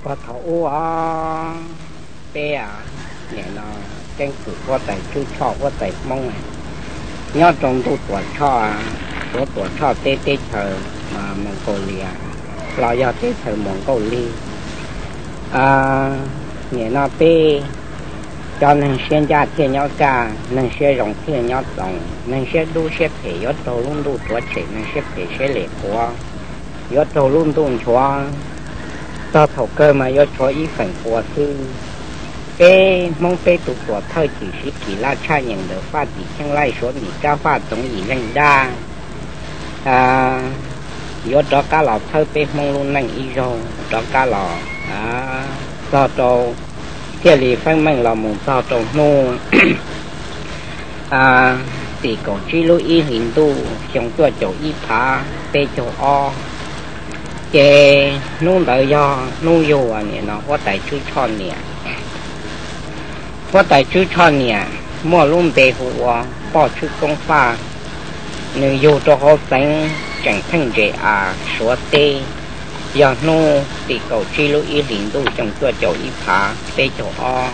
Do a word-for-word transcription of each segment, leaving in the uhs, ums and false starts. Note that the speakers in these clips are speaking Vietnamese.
có thấu á bé à nhẹ nó tranh cử có tài chú cho có tài mong này nhớ trong tu tuổi cho của tuổi cho tê tê thờ mà Mongolia lo do tê thờ Mongolia à nhẹ nó bé cho nên xem ra thiên nhau cả nên sẽ rộng thiên nhau rộng nên sẽ đu sẽ thể yếu tố luôn đu tuổi trẻ nên sẽ thể sẽ lệ của yếu tố luôn đu chúa tao thầu cơ mà yếu chúa ý phần của sư cái mong phê tụ của thời chỉ sĩ kỳ la cha nhận được phát chỉ chẳng lai số nhị cao phát tổng ý nhanh đa à yếu đó cá lò thơ phê mong luôn nhanh ý rồi đó cá lò à do trâu thiên lý phân mệnh là một sao trồng nô à tỷ cổ chi lối y hình tu trong tua chỗ y phá tê chỗ o kê nung đợi do nung vô à nè nó có tài chú cho nè có tài chú cho nè mua luôn bề hụa bỏ chú công pha nếu vô cho họ sánh chẳng thân dễ à số tê giờ nô tỷ cổ chi lối y hình tu trong tua chỗ y phá tê chỗ o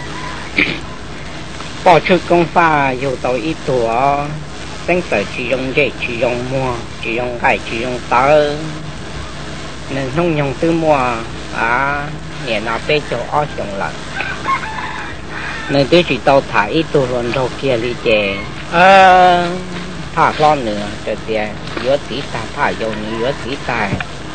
bỏ chú công pha vô tàu y tùa tính sở chỉ dùng dễ chỉ dùng mua chỉ dùng cải chỉ dùng tớ nên không dùng tư mua à nhẹ nào bê chỗ ó chồng lận nên tôi chỉ tàu thả ít tù luôn đâu kia đi chè à thả lon nữa cho tiền giữa tí ta thả dầu nữa giữa tí tài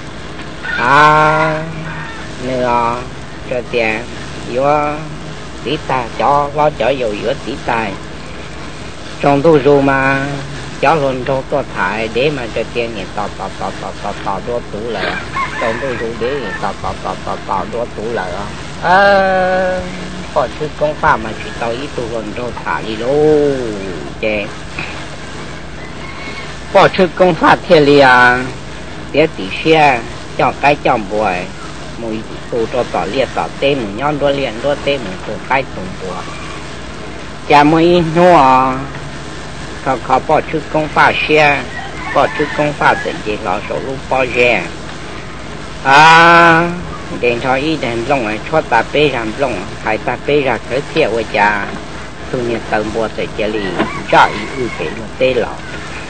à nữa cho tiền giữa tí ta cho lo chở dầu giữa tí tài trong tôi dù mà cho luôn cho tôi thải để mà cho tiền thì tọt tọt tọt tọt tọt tọt đua tủ lợi trong tôi dù để tọt tọt tọt tọt tọt đua tủ lợi à có chứ công pháp mà chỉ tao ít tu luôn cho thả đi đâu chè có chứ công pháp thế li à để tỷ xe cho cái chồng bùi mùi tu cho tỏ liệt tỏ tê mình nhon đua liền đua tê mình tu cái tụng bùi chả mới nhuaเขาเขาปอดชื่อกงฟ้าเชียปอดชื่อกงฟ้าเสร็จจีเราสูรูปอเจียอ่าเดินทออีเดินลงไอ้ชดตาเป้รำลงหายตาเป้รักเธอเที่ยวจ่าตัวเนี่ยเติมบัวเสร็จเจลีจ่าอีอือเก๋ลเต้หล่อ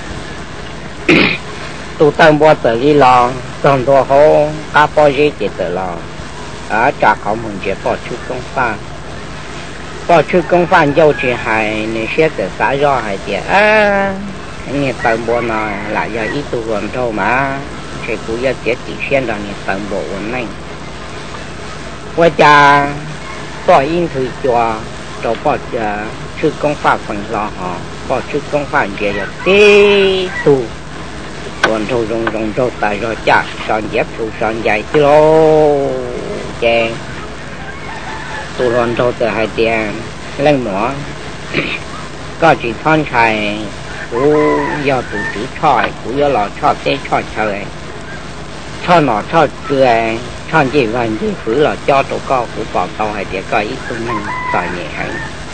ตัวเติมบัวเสร็จลีหล่อตอนตัวเขาก้าปอเจียเจตหล่ออ่าจากเขาเหมือนเจ้าปอดชื่อกงฟ้าbỏ chú công phan dâu chỉ hay nên sẽ tự xã do hay tiệt à nghe tận bộ này là do ít tu gần đâu mà chỉ cũng do tiệt chỉ xuyên là nghe tận bộ này qua cha bỏ in thử cho cho bỏ chú công phan phần lo họ bỏ chú công phan về là tê tu còn thôi rong rong đâu tại rồi cha son dép tu son dài chứ lô chè tu lon đâu từ hai tiền lên nữa có chỉ thon chài cũng do tụ chữ chọi cũng do lò chọi tê chọi trời cho nó cho cười cho gì vậy gì phứ là cho tổ co của bỏ tàu hay để coi ít tu mình phải nhẹ hay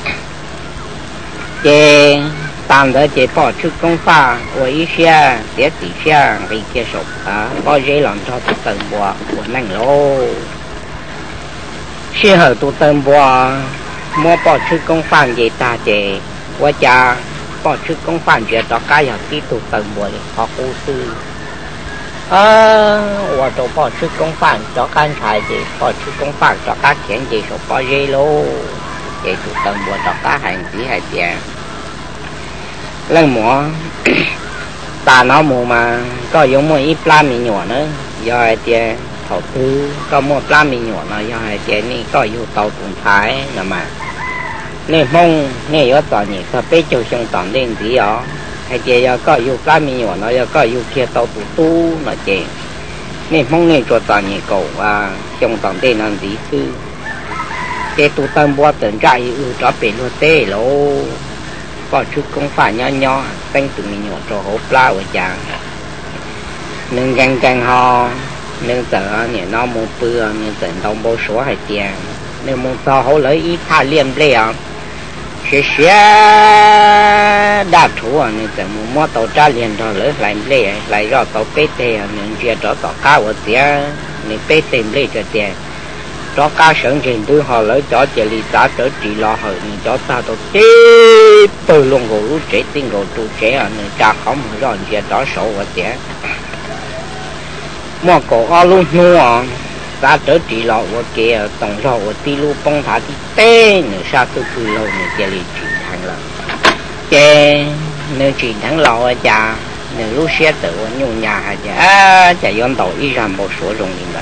chế tạm đỡ chế bỏ chút công pha của ý xe để tỷ xe vì kia sụp à có dễ làm cho tụ tầng bùa của năng lô khi hở tụ tầng bùa mua bỏ chút công pha gì ta chế qua cha bỏ chút công pha gì đó cái học tí tụ tầng bùa để học ô sư à và tổ bỏ chút công pha cho can xài gì bỏ chút công pha cho các chuyện gì số bỏ dễ lô để tụ tầng bùa cho các hành tí hay tiền lần mua ta nó mua mà có dùng mua ít plan mì nhỏ nữa do ai tiền thầu tư có mua plan mì nhỏ nó do ai tiền này có dùng tàu tụng thái là mà nên mong nên có tàu nhỉ có bé châu sông tàu lên tí đó hay tiền do có dùng plan mì nhỏ nó do có dùng kia tàu tụ tu nó tiền nên mong nên cho tàu nhỉ cầu à sông tàu lên làm tí sư cái tụ tâm bua tưởng ra ư cho bé luôn tê lô có chút cũng phải nhỏ nhỏ tăng tụi mình nhỏ cho hộp la ở chàng nên gan gan ho nên sợ nhẹ nó một bữa nên sợ đông bố số hay tiền nên một sao hỗ lợi ít tha liêm lệ sẽ sẽ đa thủ nên sợ một món tàu tra liền rồi lỡ lại lệ lại rồi tàu pê tê nên chia cho tàu cao ở tiền nên pê tê lệ cho tiền cho cá sướng trên thứ họ lấy cho chỉ lý giá trở chỉ lo hơn nên cho ta tôi tiếp từ luôn gỗ lúc trẻ tin gỗ trụ trẻ ở nơi cha không rồi giờ đó sổ và trẻ mà cổ ở luôn mua ta trở chỉ lo và kia tổng lo và tí lu bông thả tí tê nữa sao tôi cứ lâu nữa chỉ lý chỉ thằng là cái nơi chỉ thằng lo ở cha nếu lúc xe tự nhung nhà hay chứ à chả yon tàu ý rằng một số rồng liền đấy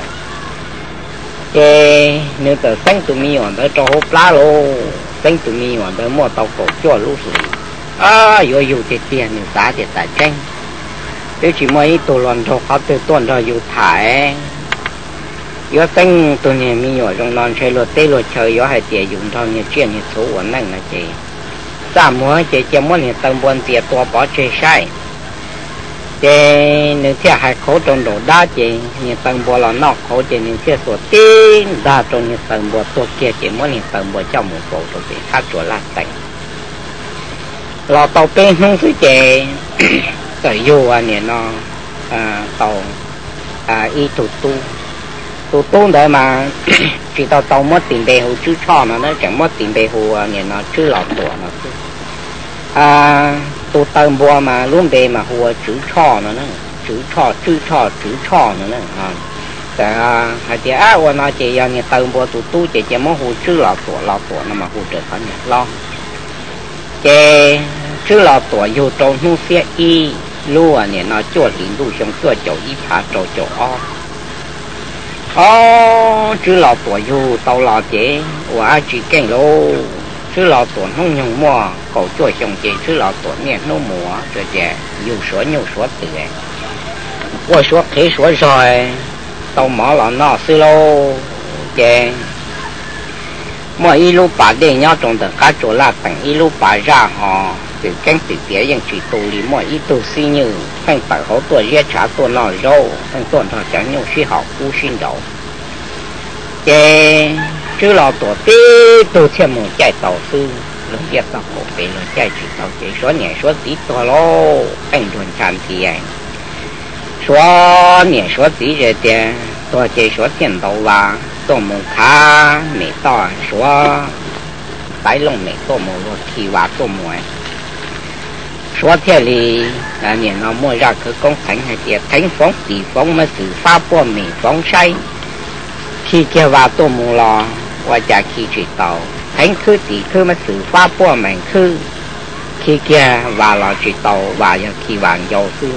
cái nếu tự sáng tụi mi hoàn tới cho hộp lá lô sáng tụi mi hoàn tới mua tàu cổ cho lúc rồi à yêu yêu tiền tiền nếu giá thì tài tranh nếu chỉ mấy tụi lần cho họ từ tuần rồi yêu thải yêu sáng tụi nhà mi nhỏ trong non chơi lột tê lột chơi yêu hai tiền dùng thôi như chuyện như số của năng là chị sao mua chị chỉ muốn hiện tầng buồn tiền to bỏ chơi sai cái nếu theo hai khẩu trong đồ đá chị những tầng bò là nọ khẩu chị những theo số tin đa trong những tầng bòตัวkia chị muốn những tầng bò trong một bộ rồi bị khác chỗ là tầng lò tàu bên không phải chị tới vô anh này nó tàu y tụ tu tụ tu đấy mà chỉ tàu tàu mất tiền bề hồ chứ cho nó nó chẳng mất tiền bề hồ này nó chứ lọt tuổi nó à tụ tầng bò mà luôn bề mà hồ chữ cho nó nữa chữ cho chữ cho chữ cho nó nữa àแต่hai chị àวันnào chị giờ này tầng bò tụ tu chị chỉ muốn hồ chữ lọt tuổi lọt tuổi nó mà hồ trở thành lo chị chữ lọt tuổi vô trong nu xe y luôn à này nó cho liền路上做走一爬走走哦哦chữ lọt tuổi vô tàu lọt chị và chỉ kén lô chứ lò tuần không nhung mua cầu chuối trồng chị chứ lò tuần nhẹ nó mua rồi chị nhiều số nhiều số từ ấy qua số thế số rồi tàu mỏ là nó xí lô chị mỗi ít lúc bà để nhau trong được các chỗ là tặng ít lúc bà ra họ từ cánh từ phía những chỉ tù lý mỗi ít tù xí như phanh tại hậu tuổi giết trả tuổi nó râu phanh tuần thọ chẳng nhiều khi họ cú xin đầu chị chứ là tổ tí tôi thêm một chạy tàu sư lúc biết tàu cổ về rồi chạy chỉ tàu chỉ số nhẹ số tí to lô anh thuần tràn thì anh số nhẹ số tí rồi tiền tôi chỉ số tiền đầu là tôi một khá mấy to số tái lông mấy tôi một lô thì và tôi một số tiền thì là nhẹ nó mua ra cứ công thánh hay tiền thánh phóng tỷ phóng mà xử pháp của mình phóng say khi kia vào tôi một lòว่าจะขี่จิตเต่าทั้งคือตีคือมาสื่อฟ้าป้อแมงคือขี่เกียว่าเราจิตเต่าว่าอย่าขี่วางโยคือ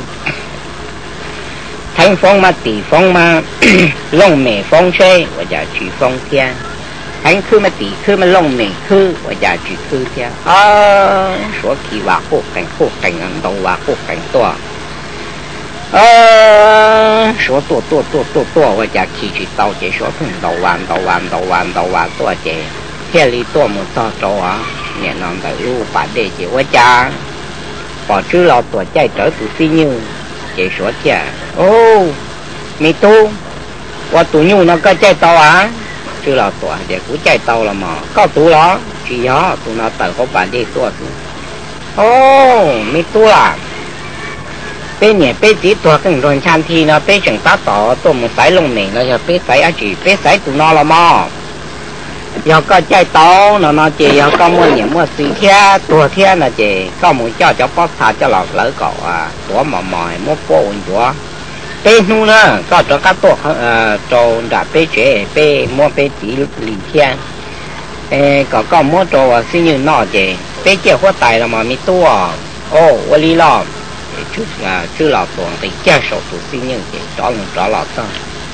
ทั้งฟ้องมาตีฟ้องมาลงเมฟ้องใช่ว่าจะจีฟ้องเทียทั้งคือมาตีคือมาลงเมคือว่าจะจีคือเทียอ๋อสัวขี่ว่าโคกแข่งโคกแข่งอันโตว่าโคกแข่งตัวเออ说多多多多多我家起去到这说碰到完到完到完到完多这这里多么多多啊年浪的路把这些我家把知道多在这都是牛这说这哦没多我都牛那个在到啊知道多这股在到了嘛搞多了只要都那等好把这多哦没多啦bé nhẹ bé tí tua cái rồi chan thi nó bé chẳng tá tỏ tôi một sải lông mình nó giờ bé sải á chỉ bé sải tụi nó là mò giờ có chạy tàu nó nó chỉ giờ có mua nhẹ mua xì thia tua thia là chỉ có một cho cho bóp thả cho lọt lỡ cỏ à tua mò mò mua phố ổn tua bé nu nữa có cho các tua ờ trâu đã bé chế bé mua bé tí lì thia ê có có mua trâu xin như nó chỉ bé chế hoa tài là mà mi tua ô ô li lo chứ à chứ là tuần thì cha sổ tụ sinh nhân thì cho mình cho lọt thôi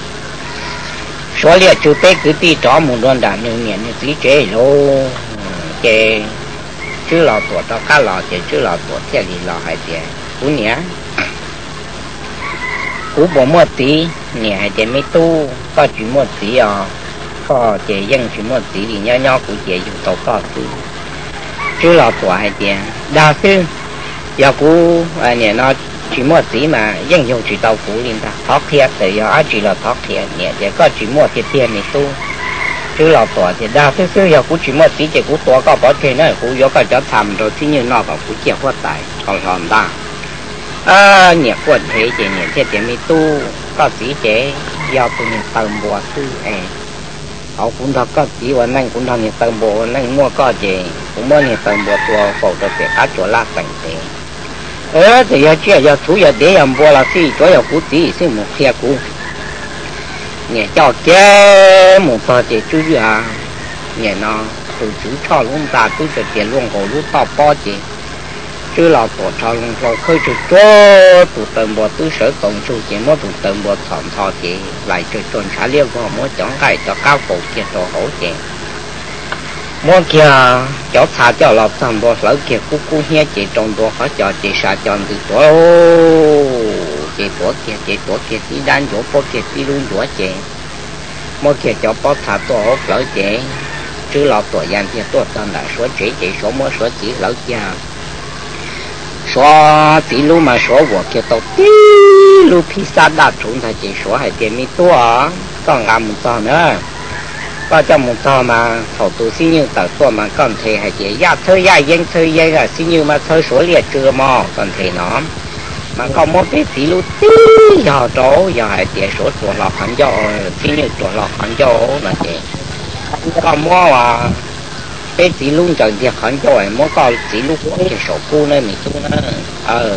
số liệu chú bé cứ đi cho một đoạn đàn như nhận như tí chế lô chế chứ là tuần đó cá lọt chế chứ là tuần theo đi lọt hay chế cú nhé cú bỏ một tí nhẹ hay chế mấy tu có chỉ một tí à có chế dân chỉ một tí thì nhau nhau của chế dùng tàu có thứ chứ là tuần hay chế đa sư giờ cú à nè nó chỉ một tí mà dân dùng chỉ tàu cú liền ta thoát thiệt thì giờ chỉ là thoát thiệt nè chỉ có chỉ một thiệt tiền này tu chứ là tuổi thì đa số số giờ cú chỉ một tí chỉ cú tuổi có bỏ tiền nữa cú giờ có cho thầm rồi thì như nó vào cú chịu quá tài còn còn ta à nè quần thế chỉ nè thiệt tiền này tu có tí chế giờ tụi mình tầm bùa sư à họ cũng đã có chỉ và năng cũng đã nhận tầm bộ năng mua có gì cũng mua nhận tầm bộ tua phổ cho việc cá chỗ la cảnh thế ờ thì giờ chuyện giờ thú giờ để làm bộ là gì chỗ giờ cú tí xin một kia cú nhẹ cho cái một tờ chỉ chú à nhẹ nó từ chú cho luôn ta từ từ tiền luôn cổ lúc to bao gì chứ là tổ cho luôn rồi khơi chú cho tụ tầm bộ từ sở cộng chú chỉ mua tụ tầm bộ thọn thọ chỉ lại chơi tuần trả liêu của mua chọn cái cho cao cổ kia tổ hỗ trợ mua kia cho thả cho lọt tầm bộ lỡ kia cú cú nhé chỉ trong bộ họ cho chỉ sa chọn từ tổ chỉ tổ kia chỉ tổ kia tí đan chỗ bộ kia tí luôn chỗ chỉ mua kia cho bó thả tổ lỡ chỉ chứ lọt tổ gian kia tổ tầm là số chỉ chỉ số mua số chỉ lỡ kia số tí lu mà số của kia tàu tí lu pizza đã trúng thay chỉ số hay tiền mi tua còn làm một tờ nữa có trong một tờ mà thầu tu xin như tờ tua mà còn thể hay chỉ ya thơi ya yên thơi ya là xin như mà thơi số liệt chưa mò còn thể nó mà còn một cái tí lu tí giờ chỗ giờ hay tiền số tuổi lọt hẳn cho xin như tuổi lọt hẳn cho là chị còn mua mà cái chỉ luôn chẳng việc hẳn cho ấy mỗi con chỉ lúc có cái sổ cu nơi mình tu nó ờ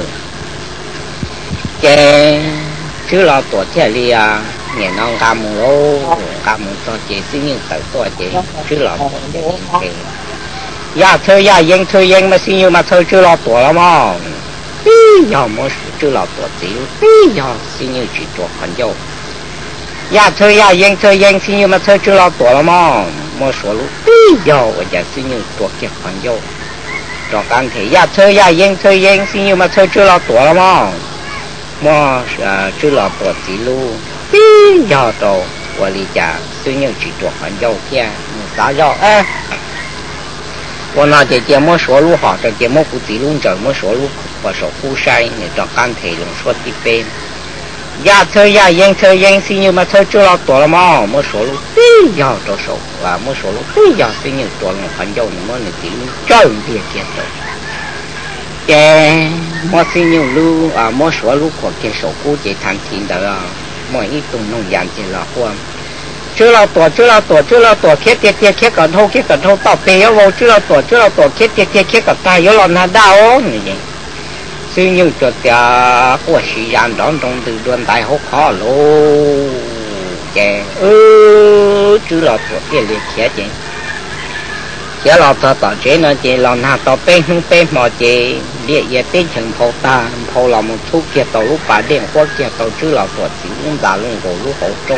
cái chứ là tuổi trẻ li à nhà nó cam một lô cam một to chỉ xin những tới tuổi chỉ chứ là cái ya chơi ya yên chơi yên mà xin như mà chơi chứ là tuổi lắm mà giờ mỗi chứ là tuổi chỉ giờ xin như chỉ tuổi hẳn cho ya chơi ya yên chơi yên xin như mà chơi chứ là tuổi lắm mà mua số lúc giờ và giờ xin như tuổi kia còn dâu cho can thể ya chơi ya yên chơi yên xin như mà chơi chưa lo tuổi lắm mà mua chưa lo tuổi chỉ lu giờ rồi và lý trả xin như chỉ tuổi còn dâu kia sao dâu á và nó chỉ chỉ mua số lu họ chỉ mua cụ chỉ luôn rồi mua số lu và số khu sai để cho can thể luôn số tiếp bên ya chơi ya yên chơi yên xin như mà chơi chưa lo tuổi lắm mà mua số lúc giờ cho số và mua số lúc giờ xin như tuổi một phần dầu nữa là chỉ chơi tiền tiền rồi cái mua xin như lu à mua số lúc của cái số cũ chỉ thành tiền đó mua ít tùng nông dân chỉ là hoa chưa lo tuổi chưa lo tuổi chưa lo tuổi khét tiền tiền khét còn thâu khét còn thâu tao bèo vô chưa lo tuổi chưa lo tuổi khét tiền tiền khét còn tai yếu lo na đau như vậy xin như cho tia của sĩ gian đó trong từ đoàn đại hốc khó lô chè ư chứ là của kia liệt khía chè chè là tao tao chế nó chè là na tao bên không bên mà chè liệt về bên chừng phô ta phô là một chút kia tao lúc bà điện qua kia tao chứ là của chỉ cũng đã luôn của lúc hậu trung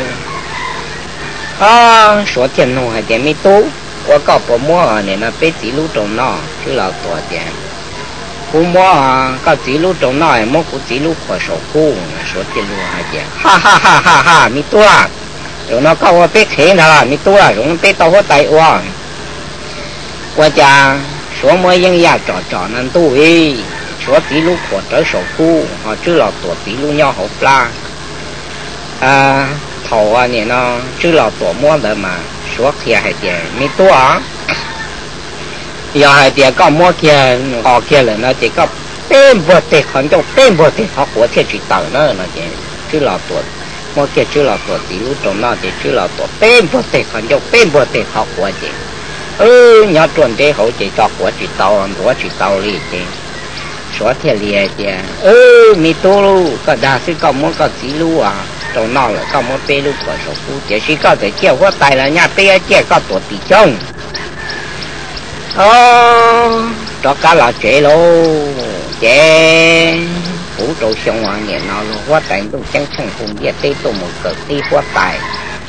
à số tiền nó hay tiền mấy tú qua cọ bộ mua này nó bên chỉ lúc trong nó chứ là của tiền cú mua có chỉ lúc trồng nồi mua cú chỉ lúc khỏi sổ cú số tiền luôn hay chứ ha ha ha ha ha mi tua rồi nó có biết thế nào mi tua rồi nó biết tao có tay uang qua cha số mới dân nhà trọ trọ nên tu đi số chỉ lúc khỏi tới sổ cú họ chứ là tuổi chỉ lúc nhau hộp la à thầu à nè nó chứ là tuổi mua được mà số kia hay chứ mi tua giờ hai tiệt có mua kia họ kia là nó chỉ có bên bờ tết còn cho bên bờ tết họ của thiệt chỉ tàu nó nó chỉ chứ là tuổi mua kia chứ là tuổi tí lúc trong nó thì chứ là tuổi bên bờ tết còn cho bên bờ tết họ của chỉ ừ nhà chuẩn thế họ chỉ cho của chỉ tàu của chỉ tàu đi chỉ số thiệt liền chỉ ừ mi tô lu có đa số có mua có chỉ lu à trong nó là có mua bên lu của số cũ chỉ chỉ có thể kêu qua tài là nhà bên kia có tuổi tí chung ờ cho cá là chế lô chế vũ trụ xong hoàng nhẹ nó luôn quá tài tôi chẳng chẳng cùng với tí tôi một cỡ tí quá tài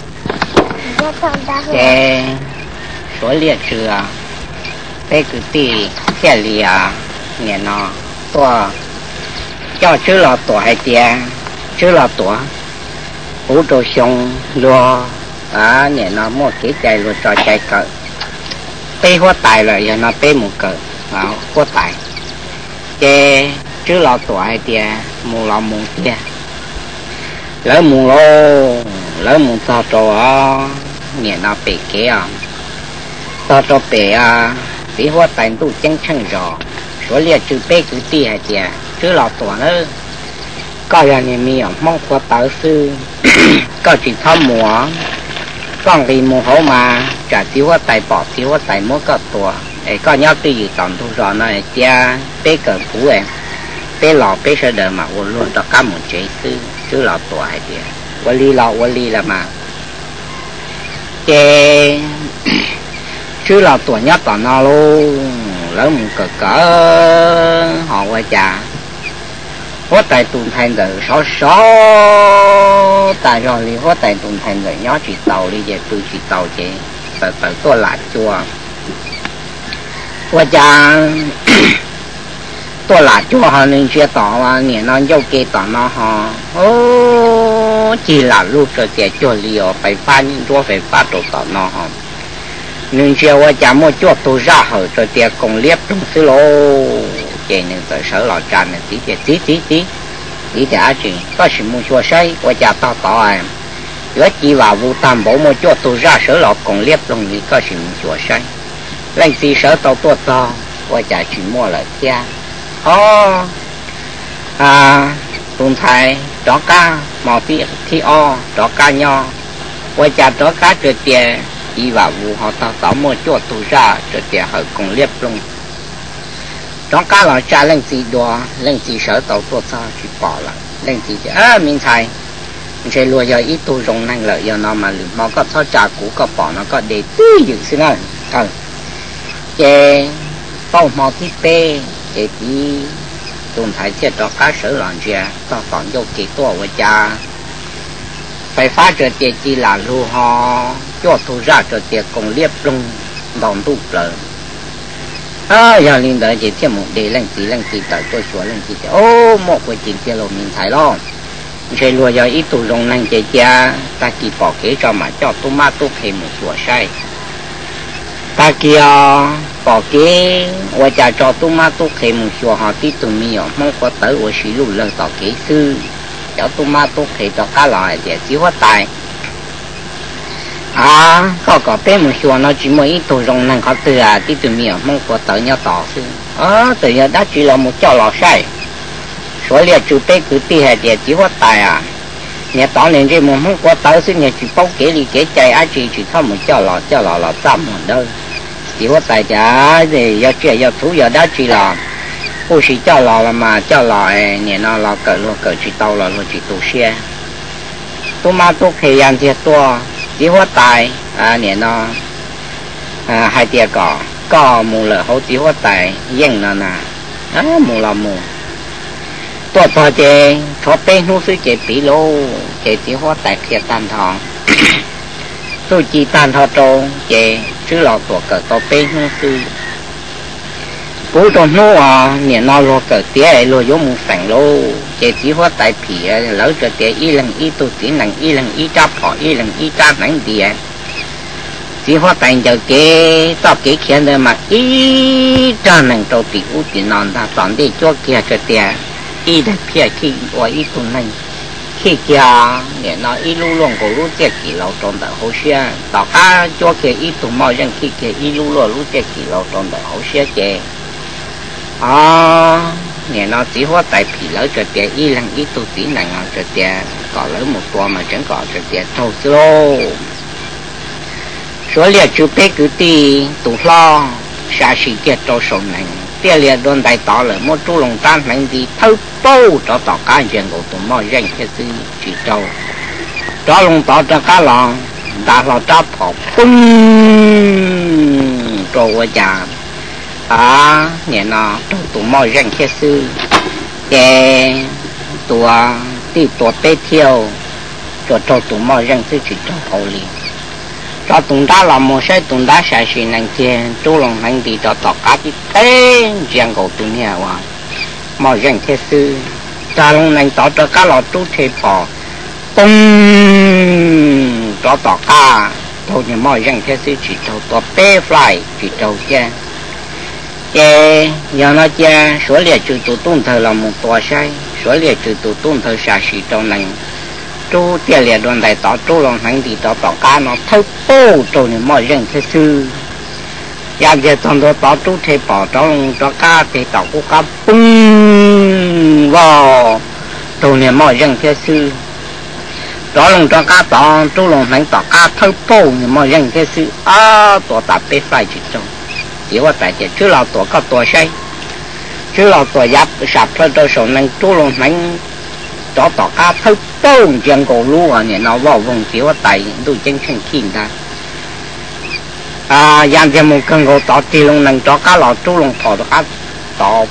chế số liệt chưa cái cứ tí xe lìa nhẹ nó tôi cho chứ là tuổi hay tiền chứ là tuổi vũ trụ xong luôn à nhẹ nó một cái chạy luôn cho chạy cỡ tê hoa tài là giờ nó tê một cỡ vào hoa tài chê chứ lo tuổi thì mù lo mù kia lỡ mù lô lỡ mù sao trò á nhẹ nó bể kế à sao trò bể à tí hoa tài tu chân chân rõ số liệt chữ bê cứ tì hay thì chứ lo tuổi nữa có nhà nhà mi mong hoa tài sư có chỉ thăm mùa con thì mù hổ mà trả xíu quá tài bỏ xíu quá tài mỗi cái tuổi ấy có nhớ tuy gì tổng thu rõ này cha bé cỡ cũ em bé lò bé sơ đời mà uốn luôn cho cả một chế sư chứ lò tuổi hay gì uốn li lò uốn li là mà cái chứ lò tuổi nhất toàn nó luôn lớn một cỡ cỡ họ qua cha hóa tài tuần thành đời sáu sáu tại rồi thì hóa tài tuần thành đời nhớ chỉ tàu đi về tôi chỉ tàu chị tại tại tôi lại chùa qua cha tôi lại chùa họ nên chưa tỏ mà nè nó dâu kê tỏ nó họ ô chỉ là lúc rồi thì chùa liều phải pha những chùa phải pha đồ tỏ nó họ nên chưa qua cha mua chùa tôi ra hở rồi thì cùng liếp trong xứ lô chị nên tới sở lò tràn này tí tí tí tí tí tí đã chuyện có sự mua chùa xây qua cha tao tỏ em gửi chỉ vào vụ tam bộ mua chùa tôi ra sở lò cùng liếp trong thì có sự mua chùa xây lên tí sở tao tôi to qua cha chỉ mua lại cha ô à tuần thầy đó cá màu tí thi o đó cá nho qua cha đó cá trượt tiền chỉ vào vụ họ tao tỏ mua chùa tôi ra trượt tiền họ cùng liếp trong trong cá là cha lên gì đó lên gì sở tàu tôi cho chỉ bỏ lại lên gì à mình thầy mình sẽ lùa giờ ít tôi dùng năng lợi giờ nó mà mà có thao trà cũ có bỏ nó có để tư dự xin ơi ừ chế bao màu tí tê chế tí tuần thầy chết cho cá sở làm gì tao còn vô kỳ to với cha phải phát cho tiền chỉ là lưu ho cho tôi ra cho tiền cùng liếp lung đồng tu lợi à giờ linh đời chỉ thêm một đề lên chỉ lên chỉ tới tôi xuống lên chỉ ô một cái chuyện kia rồi mình thấy lo chơi lùa giờ ít tụ rong năng chơi cha ta kỳ bỏ kế cho mà cho tôi ma tôi thêm một sủa say ta kia bỏ kế và trả cho tôi ma tôi thêm một sủa họ tí tụi mình mong có tới ở xí lù lần tỏ kế sư cho tôi ma tôi thêm cho cá lò để xíu hết tài à có có bé một số nó chỉ mới tổ rong năng có từ à tí từ miệng mong có tới nhau tỏ sư à từ giờ đã chỉ là một chỗ lò sai số liệu chủ bé cứ ti hệ để chỉ có tài à nhà tỏ nên cái một mong có tới sư nhà chỉ bao kế đi kế chạy ai chỉ chỉ không một chỗ lò chỗ lò lò tạm một đâu chỉ có tài trả thì giờ chuyện giờ thú giờ đã chỉ là cô chỉ chỗ lò là mà chỗ lò nhà nó lò cỡ lò cỡ chỉ tàu lò lò chỉ tổ xe tôi mà tôi khi ăn thiệt to chỉ hóa tài à nè nó à hai tia cỏ cỏ mù lở hậu chỉ hóa tài dân nó nè á mù là mù tôi tôi chơi cho tên nó sư chơi tí lô chơi chỉ hóa tài kia tan thọ tôi chỉ tan thọ trâu chơi chứ lọ của cỡ tôi tên nó sư bố trong nó à nè nó lo cỡ tía lo giống một phẳng lô chế chỉ hóa tại phỉ lỡ cho tía y lần y tu chỉ lần y lần y trap họ y lần y trap nắng tía chỉ hóa tại giờ kế tao kế khiến được mà y tra lần trâu tỉ u tỉ non ta toàn đi cho kia cho tía y để phía khi và y tu lần khi kia nè nó y lu luôn của lu chết kỳ lâu trong đời hậu xe tao cá cho kia y tu mau rằng khi kia y lu luôn lu chết kỳ lâu trong đời hậu xe chè à nghe nó chỉ hóa tại phỉ lỡ cho tiền y lần y tu tí này ngon cho tiền có lỡ một tua mà chẳng có cho tiền thâu lô số liệu chú bé cứ ti tụ lo xa xỉ kia trâu sổ này tiền liệu đơn đại tỏ lỡ một chú lồng tan này đi thâu bâu cho tỏ cá chuyện của tụi mò danh cái gì chỉ trâu cho lồng tỏ cho cá lò đã lò tráp họ bung trâu qua chà à nhẹ nó tụi mò răng kia sư để tụi đi tụi bé theo cho cho tụi mò răng sư chỉ cho hậu liền cho tụi ta làm một sai tụi ta sai sự năng kia chú lòng năng đi cho tọt cá đi tên riêng của tụi nhà wa mò răng kia sư cha lòng năng tọt cho cá lọt chú thế bỏ tung cho tọt cá thôi nhà mò răng kia sư chỉ cho tụi bé fly chỉ cho kia cái giờ nó cha số liệu trừ tụ tôn thờ là một tòa sai số liệu trừ tụ tôn thờ xả xỉ trong này chú tiền liệu đoàn đại tỏ chú lòng thắng thì tỏ tỏ cá nó thâu bố trâu này mọi人thế sư giờ giờ toàn đó tỏ chú thế bỏ trong cho cá thì tỏ của cá bung vào trâu này mọi人thế sư đó lòng cho cá to chú lòng đánh tỏ cá thâu bô nhưng mà dân cái sự à tổ tập bế phải chỉ trong chỉ có tại chỉ chú lão tổ có tổ say chú lão tổ giáp sạp thôi tôi số năng chú lòng đánh cho tỏ cá thâu bô chẳng cổ lúa à nó vào vùng chỉ có tại tôi chân chân kinh ta à dân thì một cần cổ tỏ thì lòng năng cho cá lò chú lòng thọ cá tỏ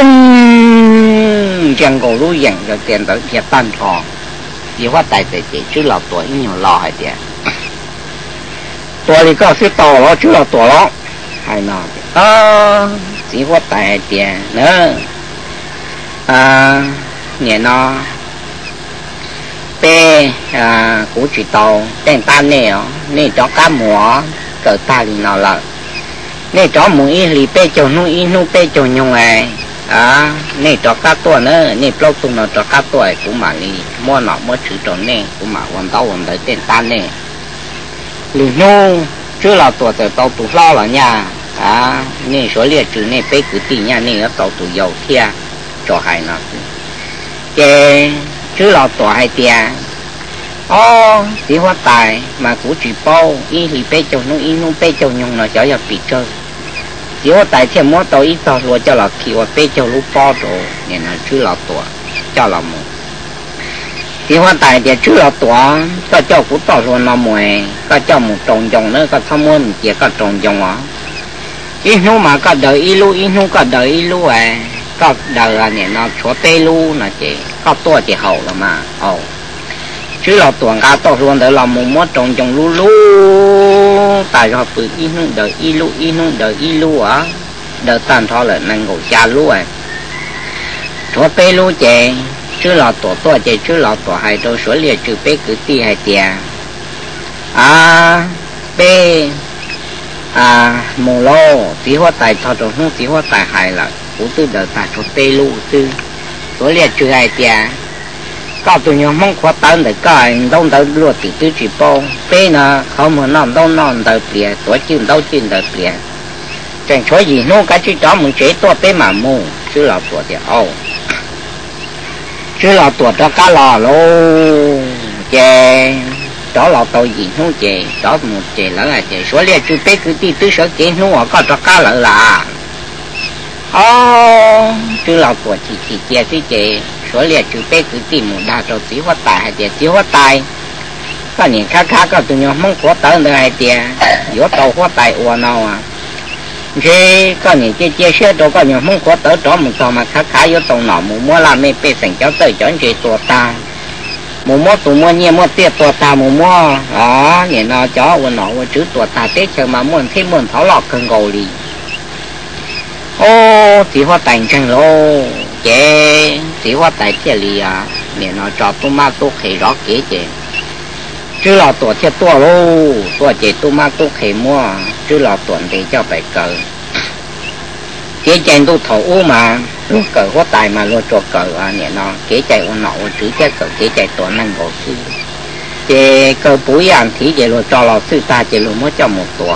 bông chẳng cổ lúa dần rồi tiền tới thiệt tan thọ chỉ có tại tại chỉ chú lão tổ nhiều lo hay tiền tuổi thì có sự to lo chú lão tổ lo hay nào ờ chỉ có tại tiền nữa à nhẹ nó pe à cú chỉ tàu tên ta nè nè cho cá mùa cỡ ta thì nào là nè cho mùi ít thì pe chồng nuôi ít nuôi pe chồng nhung này à nè cho cá tuổi nữa nè lâu tung nó cho cá tuổi cũng mà đi mua nó mua chữ tròn nè cũng mà hoàn tàu hoàn tới tên ta nè lì nô chứ là tuổi từ tàu tụ lo là nhà à nè số liệt chữ nè pe cứ tì nhà nè ở tàu tụ dầu kia cho hai nó cái chứ là tuổi hai tia ô chỉ hóa tài mà cũng chỉ bao y thì pe chồng nuôi y nuôi pe chồng nhung nó cho vào bị chơi chỉ có tại thêm mỗi tàu ít tàu rồi cho là khi mà pe chồng lú bao rồi nên là chứ là tuổi cho là một chỉ có tại thì chứ là tuổi có cho cũng tàu rồi nó mùi có cho một trồng trồng nữa có tham muốn chỉ có trồng trồng á ít nu mà có đời ít lu ít nu có đời ít lu à có đời là nên nó chúa pe lu là chỉ có tuổi thì hậu là mà hậu chứ là tuần cá to luôn để làm một món trồng trồng lu lu tại sao bự ít nu đời ít lu ít nu đời ít lu á đời tan thọ là năng ngủ cha lu à chúa pe lu chè chứ là tổ to chè chứ là tổ hai đôi số liệt trừ pe cứ ti hai tia à pe à mù lô tí hoa tài thọ trồng không tí hoa tài hai là cũng từ đời ta chúa pe lu từ số liệt trừ hai tia có tụi nhau mong khoa tấn để coi đông tới luôn từ từ chỉ bao pe nè không mà nằm đông nằm tới bìa tuổi chim đâu chim tới bìa chẳng chỗ gì nó cái chỉ cho mình chế to pe mà mua chứ là tuổi thì ô chứ là tuổi cho cá lò luôn chè đó là tôi gì nó chè đó một chè lỡ là chè số liệt chứ pe cứ đi từ sở chè nó có cho cá lỡ là ô chứ là tuổi chỉ chỉ chè chứ chè số liệt chữ pe cứ tìm một đa số chỉ hóa tài hay chỉ hóa tài có những khác khác có tụi nhau mong có tới nơi hay tiền giữa tàu hóa tài ua nào à thế có những cái chia sẻ đâu có những mong có tới đó một tàu mà khác khác giữa tàu nào một mua làm mấy pe thành cháu tới chọn chơi tua ta một mua tụi mua nhiều mua tiền tua ta một mua đó những nó chó ua nọ ua chữ tua ta tết chờ mà muốn thêm muốn tháo lọt cần gầu đi ô chỉ hóa tài chẳng lô chế chỉ hóa tại thế li à nên nó cho tôi mà tôi khỉ rõ kế chế chứ là tuổi chết tuổi lô tuổi chế tôi mà tôi khỉ mua chứ là tuổi thì cho phải cờ kế chế tôi thổ u mà lúc cờ hóa tài mà luôn cho cờ à nên nó kế chế u nọ chữ chế cờ kế chế tuổi năng gỗ sư chế cờ bùi ăn thì chế luôn cho lò sư ta chế luôn mới cho một tuổi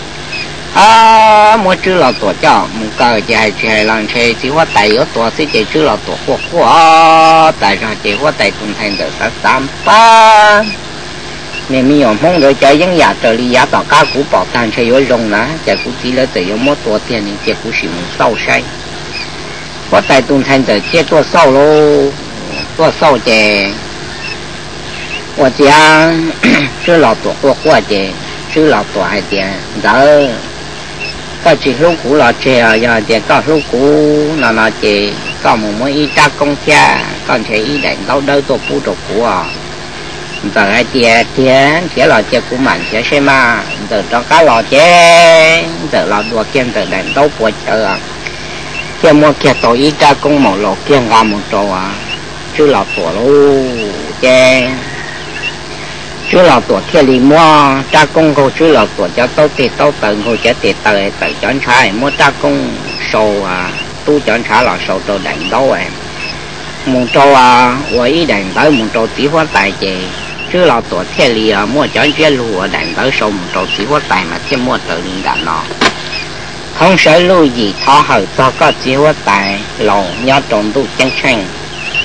à mỗi chữ là tổ cho một cái chỉ hay chỉ hay làm chơi chỉ có tài ở tổ thì chỉ chữ là tổ quốc của tại sao chỉ có tài cùng thành được sáu tám ba nên mình dùng mong đợi chơi những nhà trợ lý giá tỏ cao cũ bảo tàng chơi ở rồng lá chạy cũ chỉ là tự do mỗi tổ tiền thì chạy cũ sử dụng sâu say có tài cùng thành được chơi tổ sâu lô tổ sâu chơi我家chữ là tổ quốc của chơi chữ là tổ hay tiền đỡ có chỉ lúc cũ là chè à giờ chè có lúc cũ là là chè có một mấy ít ta công cha còn chè ít đánh đâu đâu tổ cũ tổ cũ à giờ hai chè chè chè là chè của mình chè xem mà giờ cho cá lò chè giờ là đùa kiên giờ đánh đâu của chợ à chè mua kia tổ ít ta công một lò kiên gà một trò à chứ là tổ luôn chè chứ là tuổi kia đi mua cha công cô chứ là tuổi cho tôi thì tôi tự cô sẽ thì tự tự chọn trái mua cha công sầu à tu chọn trái là sầu đồ đánh đâu em một trâu à với đánh tới một trâu tí hóa tài gì chứ là tuổi kia đi à mua chọn chia lúa đánh tới sầu một trâu tí hóa tài mà thêm mua tự nhiên đã nó không sợ lưu gì thọ hở cho có tí hóa tài lầu nhớ trộn tu chân chân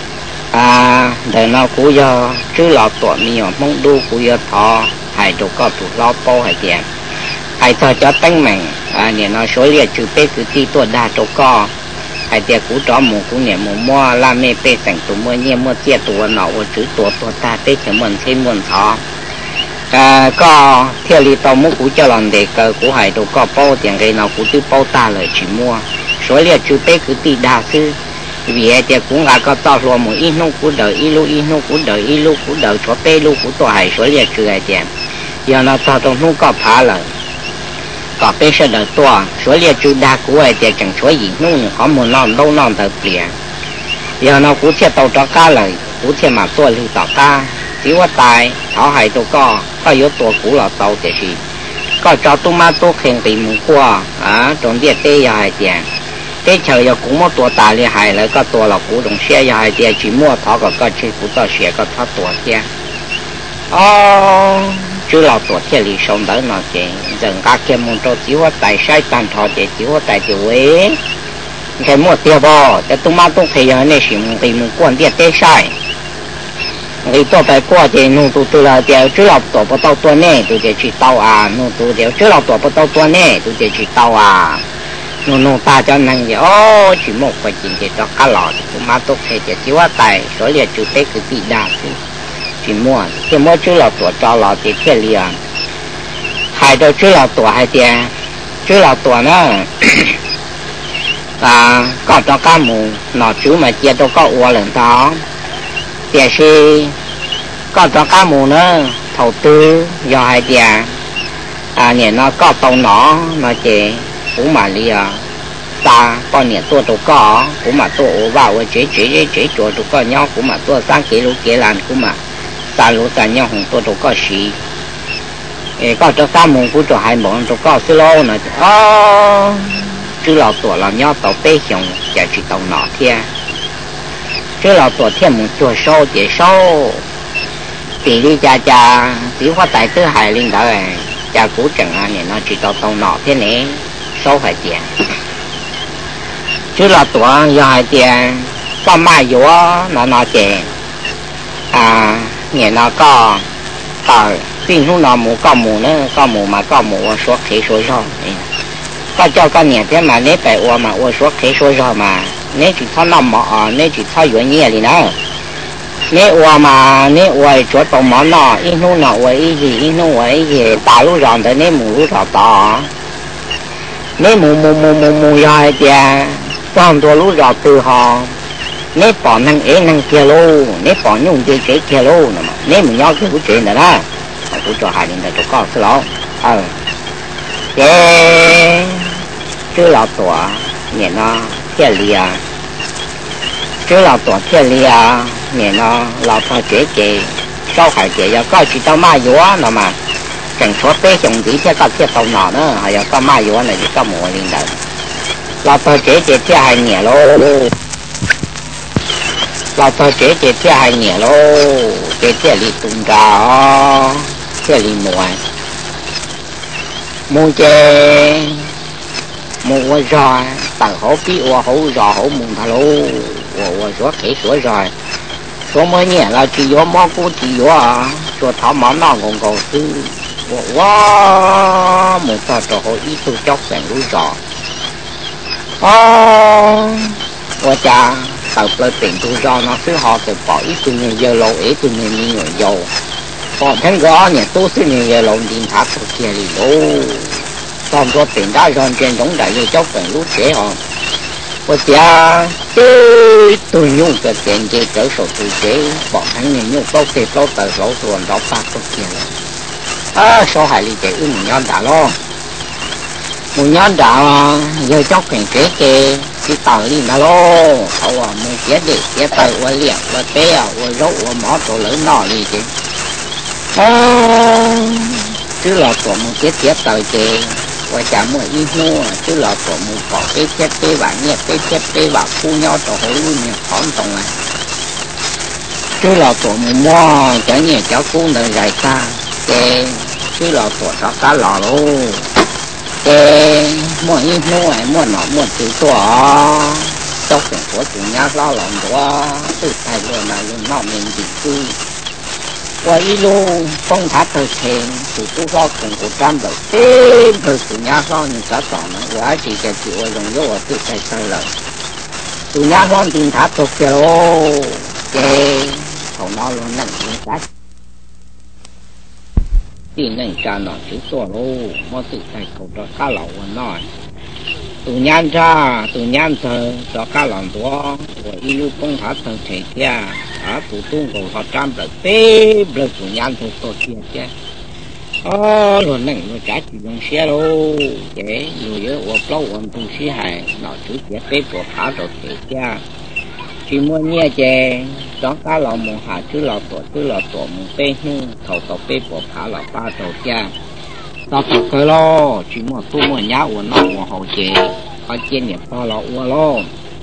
à đời nó cú do chứ lọ tuổi mi ở mong đu cú do thọ hay đồ có tụ lo po hay tiền hay thọ cho tánh mình à nè nó số liệt chữ bê cứ ti tuổi đa đồ có hay tiền cú chó mù cú nè mù mua la mê bê thành tụ mua nhẹ mua tia tụ nọ ở chữ tuổi tuổi ta bê chỉ muốn thêm muốn thọ à có theo lý tao muốn cú cho lần để cờ cú hay đồ có po tiền cái nào cú tư po ta lời chỉ mua số liệt chữ bê cứ ti đa sư vì vậy thì cũng là có to rồi một ít lúc cũng đợi ít lúc ít lúc cũng đợi ít lúc cũng đợi cho bé lúc cũng to hay số liệt chữ này tiền giờ nó to trong lúc có phá rồi có bé sẽ đợi to số liệt chữ đa của này thì chẳng số gì lúc có một non đâu non thật tiền giờ nó cũng sẽ tàu cho cá rồi cũng sẽ mà to lưu tàu cá chỉ có tài thảo hay tôi có có yếu tố cũ là tàu thì gì có cho tôi mà tôi khen tìm một qua à trong địa tê giờ hay tiền cái chờ giờ cũng một tuổi đại liền hay là có tuổi là cũng đồng xe giờ hay tiền chỉ mua thọ có có chỉ cũng có xe có thọ tuổi tiền oh chứ là tuổi tiền lý sống đỡ nó chỉ dần các cái môn cho chỉ có tài sai tàn thọ chỉ chỉ có tài chỉ với cái mua tiền bò cái tôi mà tôi thấy giờ này chỉ muốn tìm một quan tiền tê sai người tôi phải qua thì nung tôi tôi là điều chứ là tuổi bắt đầu tuổi này tôi chỉ tao à nung tôi điều chứ là tuổi bắt đầu tuổi này tôi chỉ tao à nó nó ta cho nên thì ô chỉ một cái chuyện thì cho cá lò thì cũng mà tốt thì chỉ có tài số liệu chủ tế cái gì đa chứ chỉ mua chỉ mua chứ là tuổi cho lò thì thế liền hai đôi chứ là tuổi hai tiền chứ là tuổi nó à có cho cá mù nó chú mà chia đâu có uo lần đó thì khi có cho cá mù nữa đầu tư do hai tiền à nè nó có tàu nó nó chỉ cũng mà li à ta bao nhiêu tuổi都có cũng mà tuổi vào với chế chế chế tuổi都có nhau cũng mà tuổi sang kỷ lục kỷ làn cũng mà ta lũ ta nhau hùng tuổi都có gì ê có cho ta mùng cũng cho hai mùng都có xí lâu nữa à chứ là tuổi là nhau tàu bê hiồng chỉ chỉ tàu nọ thiên chứ là tuổi thiên mùng tuổi sâu chỉ sâu tỷ lệ cha cha chỉ có tại thứ hai linh đó cha cũ chẳng à này nó chỉ tàu tàu nọ thế này số phải tiền chứ là tuổi do hai tiền có mai vô nó nó tiền à nghe nó có ở tin lúc nào mù có mù nữa có mù mà có mù số khí số rồi có cho con nhẹ thế mà nếu phải uo mà uo số khí số rồi mà nếu chỉ thao nằm mỏ nếu chỉ thao vừa nhẹ thì nó nếu uo mà nếu uo chỗ tàu mỏ nó ít lúc nào uo ít gì ít lúc uo ít gì ta lúc rồi tới nếu mù lúc rồi to nếu mù mù mù mù mù rồi thì toànตัวรู้rõ từ họ nếu bỏ năng ấy năng kia lô nếu bỏ nhung chơi chơi kia lô nè mà nếu mình nhớ cái câu chuyện đó đó cũng cho hai đến đây có cái lỗ ờ cái chứ là tuổi nhẹ nó thiên liệt chứ là tuổi thiên liệt nhẹ nó là phải chế chế sau phải chế giờ có chỉ tao mai vô nè mà chẳng số bé chồng gì thế có cái tàu nọ nữa hay là có mai vô này thì có mùa liền đời là tôi chế chế thế hai nhẹ lô là tôi chế chế thế hai nhẹ lô chế thế li tung ra thế li mùa mùa chế mùa rồi tàu hổ bí ua hổ rò hổ mùng thà lô ua số khỉ số rồi số mới nhẹ là chỉ vô món cũ chỉ vô à số thảo món nó còn còn tư wow một ta trò hội ít tôi chóc thành núi giò oh qua cha tàu lên tiền tôi do nó cứ họ từ bỏ ít tôi nhiều giờ lâu ít tôi nhiều nhiều dầu còn thấy rõ nhà tôi cứ nhiều giờ lâu điện thoại tôi kia thì đâu còn có tiền đã rồi trên đống đại như chóc thành núi trẻ họ qua cha tôi nhung cái tiền chơi trở sổ tôi chế bọn hắn nhiều nhung tốt thì tốt tờ lỗ tuần đó phát tôi kia à số hai lý giải mình nhon đã lo một nhon đã giờ chóc cảnh kế kê cái tờ đi đã lo hậu à một chết đi chết tờ qua liệt qua té à qua rốt qua mỏ tổ lớn nọ đi chứ à chứ là tổ một chết chết tờ kê qua chả một ít mua chứ là tổ một bỏ cái chết tế bạn nhẹ cái chết tế bạn khu nhau tổ hối luôn nhẹ khóm tổng này chứ là tổ một mua chả nhẹ cháu cũng đời dài ta cái chứ là tuổi đó cá lò luôn cái mỗi ít mua ấy mua nọ mua từ tuổi cho phần của chủ nhà lo lòng đó từ tại luôn là luôn nó mình bị cư quay luôn phong tháp thời thèn từ tu lo cùng của trăm đầu tiên từ chủ nhà lo những cái tỏ nó quá chỉ cái chịu ở trong vô ở từ tại sai lầm chủ nhà lo tìm tháp thuộc kia lô kê không nó luôn nặng những cái tin nên cha nó chữ số lô mà tự tại cầu cho cá lẩu nói tụ nhan ra tụ nhan thờ cho cá lòng đó của ilu công hóa thờ thể kia à tụ tung của họ trăm là tê bờ tụ nhan thờ tổ kia chứ ờ rồi nè nó trả chỉ dùng xe đâu để người ở ở lâu ở tụ xe hải nó chữ kia tê của phá rồi thể kia chỉ muốn nghe chè cho cá lòng một hạt chứ lọ tổ chứ lọ tổ một tê hương thầu tổ tê của phá là ba rồi kia tao thật cái lo chỉ một tu một nhá của nó của hậu chế có trên nhập to là uo lo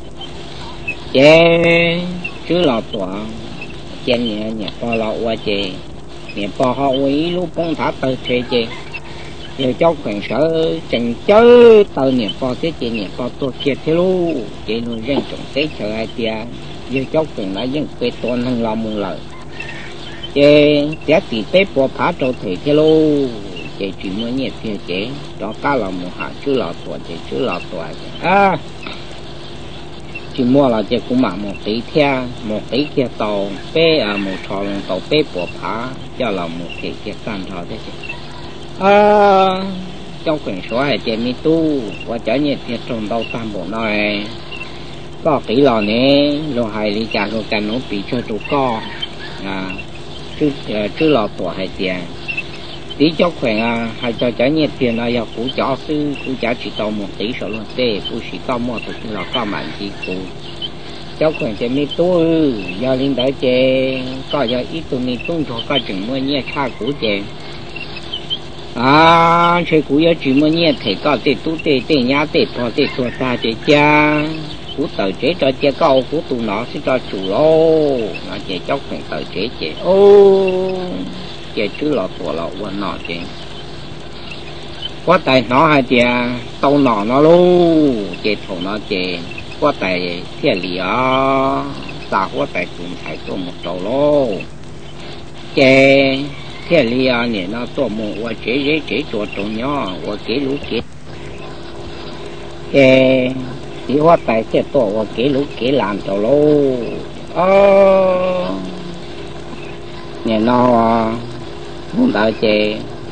chế chứ là tỏa trên nhẹ nhập to là uo chế nhập to họ uy lúc bông thả tơ chế chế giờ cho khoảng sở chẳng chơi tơ nhập to thế chế nhập to tôi kia thế lu chế nuôi dân trồng tế chờ ai tia giờ cho khoảng là dân quê tôn hơn lo một lời chế giá trị tế bộ phá trâu thể thế lu chế chỉ mới nhiệt thì chế đó cá là một hạt chứ là tuổi chế chứ là tuổi à chỉ mua là chế cũng mà một tí theo một tí kia tàu bé à một trò lòng tàu bé bỏ phá cho là một cái cái can thọ thế chứ à trong quyển số hay chế mi tu và trở nhiệt thì trồng đâu tam bộ này có kỹ lò nè rồi hay đi trả rồi cả nó bị cho tụ co à chứ chứ là tuổi hay tiền tí cho khỏe à hay cho trả nhiệt tiền là cú trả sư cú trả chỉ tàu một tí số luôn tê cú chỉ tàu một thì là có mạnh gì cú cho khỏe cho mi tôi do linh đại chế có do ít tôi mi tung cho có chừng mua nhẹ cha cú chế à chơi cú do chỉ mua nhẹ thì có tê tu tê tê nhá tê to tê to ta chế cha cú tờ chế cho chế câu cú tu nó sẽ cho chủ lô nó chế cho khỏe tờ chế chế ô chế chứ là của là quên nọ chế quá tài nó hay chế tàu nọ nó luôn chế thổ nó chế quá tài thiệt lì á ta quá tài cũng phải做một đầu lô chế thiệt lì á nè nó做một我chế chế chế做重要我给路给chế chỉ quá tài thiệt to我给路给làm đầu lô ờ nè nó không đợi chị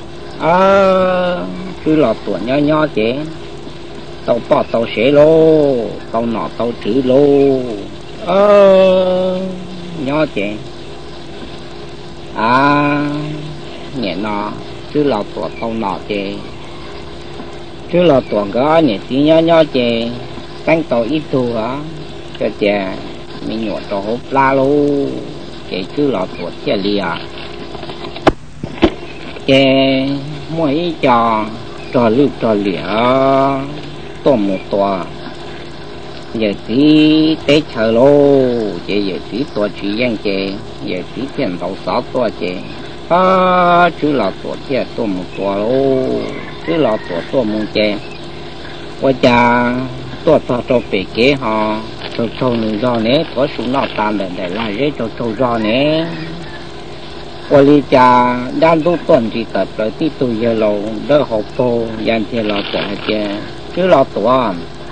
à cứ lọt tuổi nhỏ nhỏ chị tàu bỏ tàu xế lô tàu nọ tàu chữ lô ờ nhỏ chị à nhẹ nọ cứ lọt tuổi tàu nọ chị cứ lọt tuổi có nhẹ tí nhỏ nhỏ chị cánh tàu ít tu hả cho chị mình nhọ trò hộp la lô chị cứ lọt tuổi chia lìa chế mỗi trò trò lưu trò lĩa tổ một tòa giờ tí tế chờ lô chế giờ tí tòa chỉ dân chế giờ tí tiền đầu sáu tòa chế à chứ là tòa chế tổ một tòa lô chứ là tòa tổ một chế qua cha tòa tòa trò bể kế họ trò trò nữ do nế tòa xuống nào tàn để để lại rễ trò trò do nế qua lý cha đang tu tuần thì tập lại tí tu giờ lâu đỡ học tô dàn thì lọ tuổi chứ chứ lọ tuổi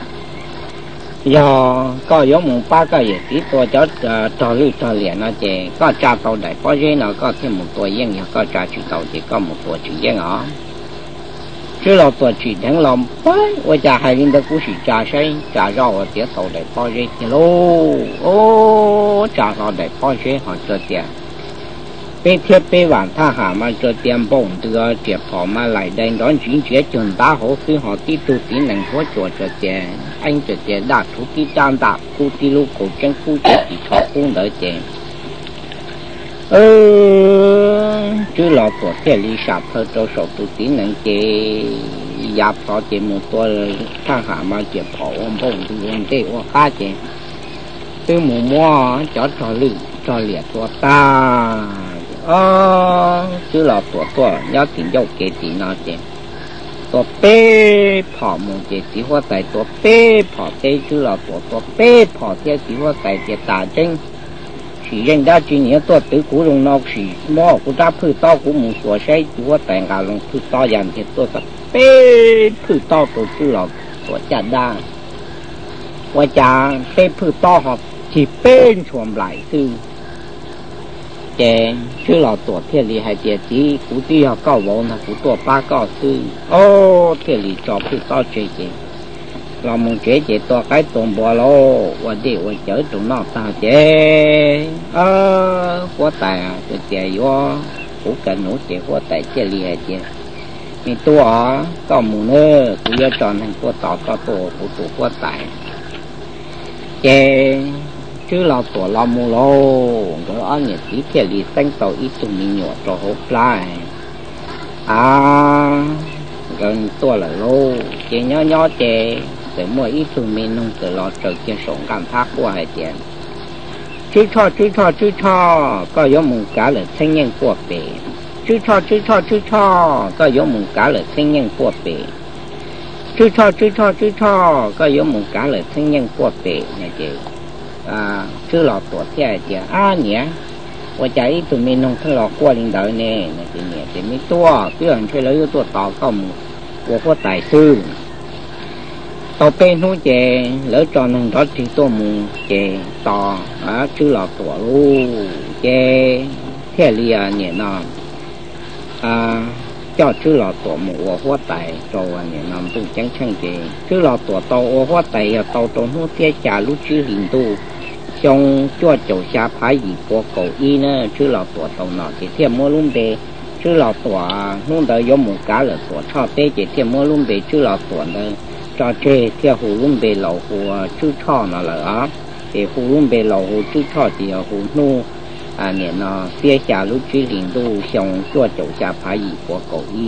giờ có giống một ba cái gì tí tuổi cho trò lưu trò liền nó chứ có cha tàu đại có dễ nó có thêm một tuổi yên có cha chỉ tàu thì có một tuổi chỉ yên ở chứ lọ tuổi chỉ đáng lòng bái qua cha hai linh đó cũng chỉ cha say cha rau ở tiếng tàu đại có dễ thì lô ô cha tàu đại có dễ họ cho tiền bên thiết bên bản tha hà mà cho tiền bổng đưa tiệp họ mà lại đây đón chuyến chế trường đá hổ khi họ tí tu tí năng có chỗ cho tiền anh cho tiền đạt thu tí trang đạt khu tí lưu cổ chân khu chế chỉ cho cũng đỡ tiền ừ chứ lọ của thế lý sạp thơ cho sổ tu tí năng chế giáp có tiền một tuổi tha hà mà tiệp họ ôm bổng đưa ôm tê ôm khá tiền từ mùa mua cho trò lử trò liệt của ta ờ chứ là tuổi tuổi nhớ tiền dâu kế tiền nó chứ ตัวเป้ผอมเจสีหัวใจตัวเป้ผอเต้ชื่อเราตัวตัวเป้ผอเตี้ยสีหัวใจเจตาจึงสีเร่งได้จีเนี้ยตัวตื้อกูลงนอกสีหม้อกูได้พื้นต้อกูหมูสัวใช้หัวแต่งการลงพื้นต้อยันเจตัวตัวเป้พื้นต้อตัวชื่อเราตัวจัดได้ว่าจะเป้พื้นต้อหอบจีเป้ชวมไหลซื้อแกชื่อเราตัวเที่ยรีให้เจียจีกูที่เขาเก้าวนะกูตัวป้าก็ซื้อโอ้เที่ยรีจอบพื้นต้อเจเจเรามองเจเจตัวไก่ตัวบัวโลวันเดียววันเจอตรงนอกตาเจเออหัวใจอ่ะตัวเจียอยู่กูกันหนูเจหัวใจเที่ยรีให้เจมีตัวก็มูเนอกูจะจอนให้ตัวต่อต่อตัวกูตัวหัวใจเจชื่อเราตัวเรามูโลก็อันนี้ที่เที่ยรีเส้นตัวอีตุมีหนวดตัวหัวปลายอ่าgầnตัวlà lô chỉ nhỏ nhỏ chè để mua ít tụi mình nông từ lò trừ trên sổ cảm thác của hai tiền chú cho chú cho chú cho có giống một cá là thanh niên của bể chú cho chú cho chú cho có giống một cá là thanh niên của bể chú cho chú cho chú cho có giống một cá là thanh niên của bể này chị à chú lò tuổi thế chị à nhỉว่าใจตัวเมนงทั้งหลอกกว่าลิงเดอเนี่ยนะทีเนี่ยแต่ไม่ตัวเพื่อนช่วยเหลือตัวต่อก็มูว่าพวกตายซื่อต่อเป็นหูเจแล้วจอนึงรถที่ตัวมูเจต่ออ่ะชื่อหลอกตัวลูเจเที่ยเรียเนี่ยนอนอ่าเจ้าชื่อหลอกตัวมูว่าพวกตายโตเนี่ยนอนตู้จังช่างเจชื่อหลอกตัวโตว่าพวกตายอ่ะโตตัวหูเที่ยจ่าลูกชื่อลิงตู้trong cho chỗ xa phái gì của cậu y nữa chứ là tuổi tàu nọ thì thêm mua luôn về chứ là tuổi luôn đời giống một cá là tuổi cho tê chỉ thêm mua luôn về chứ là tuổi nữa cho chơi theo hồ luôn về lẩu hồ chứ cho nó là á thì hồ luôn về lẩu hồ chứ cho thì hồ nu à nè nó phía xa lúc chứ liền đu trong cho chỗ xa phái gì của cậu y